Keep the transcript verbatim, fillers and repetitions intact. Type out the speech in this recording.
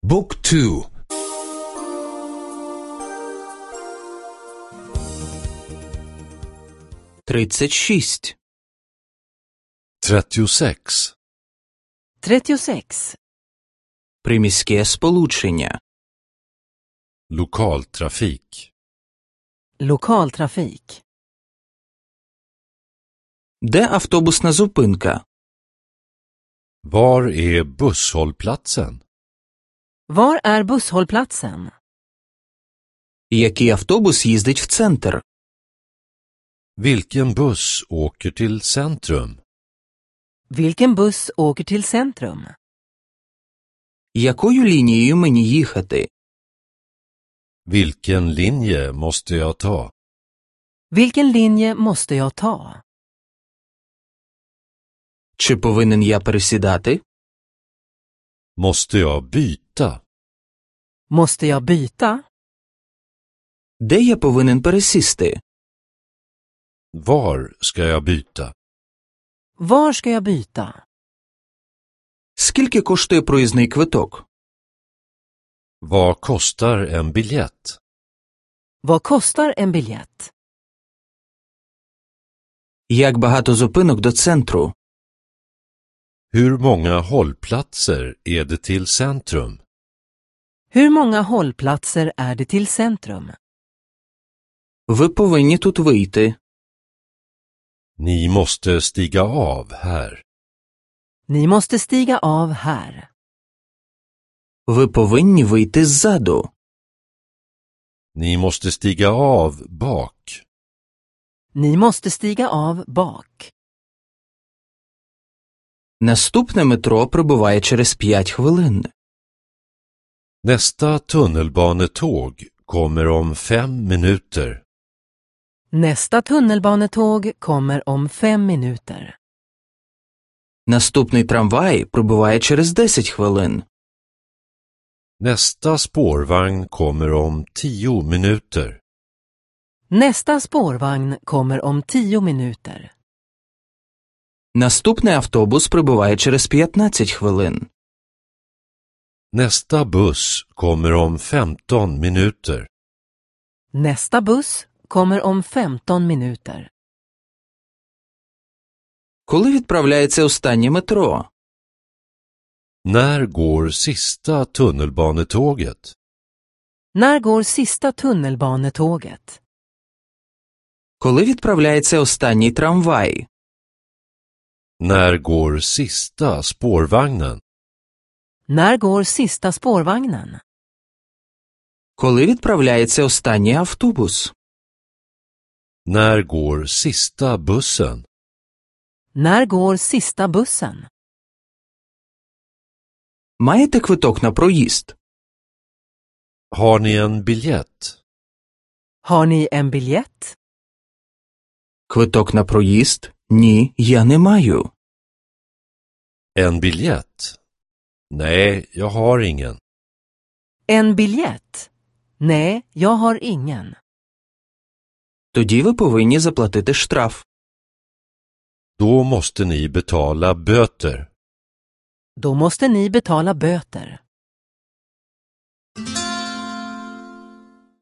Book two. тридцять шість. trettiosex. trettiosex. Приміське сполучення. Lokaltrafik. Lokaltrafik. Де автобусна зупинка? Var är busshållplatsen? Var är busshållplatsen? Який автобус їздить в центр? Vilken buss åker till centrum? Vilken buss åker till centrum? Якою лінією мені їхати? Vilken linje måste jag ta? Vilken linje måste jag ta? Чи повинен я пересідати? Måste jag byta? Måste jag byta? Де я повинен пересісти? Var ska jag byta? Var ska jag byta? Скільки коштує проїзний квиток? Vad kostar en biljett? Vad kostar en biljett? Як багато зупинок до центру? Hur många hållplatser är det till centrum? Hur många hållplatser är det till centrum? Ви повинні тут вийти. Ni måste stiga av här. Ni måste stiga av här. Ви повинні вийти ззаду. Ni måste stiga av bak. Ni måste stiga av bak. Наступне метро прибуває через п'ять хвилин. Nästa tunnelbanetåg kommer om fem minuter. Nästa tunnelbanetåg kommer om fem minuter. Наступний трамвай прибуває через десять хвилин. Nästa spårvagn kommer om tio minuter. Nästa spårvagn kommer om tio minuter. Наступний автобус прибуває через п'ятнадцять хвилин. Nästa buss kommer om femton minuter. Nästa buss kommer om femton minuter. Коли відправляється останнє метро? När går sista tunnelbanetåget? När går sista tunnelbanetåget? Коли відправляється останній трамвай? När går sista spårvagnen? När går sista spårvagnen? Коли відправляється останній автобус? När går sista bussen? När går sista bussen? Маєте квиток на проїзд? Har ni en biljett? Har ni en biljett? Квиток на проїзд? Ні, я не маю. En biljett? Nej, jag har ingen. En biljett? Nej, jag har ingen. Тоді ви повинні заплатити штраф. Då måste ni betala böter. Då måste ni betala böter.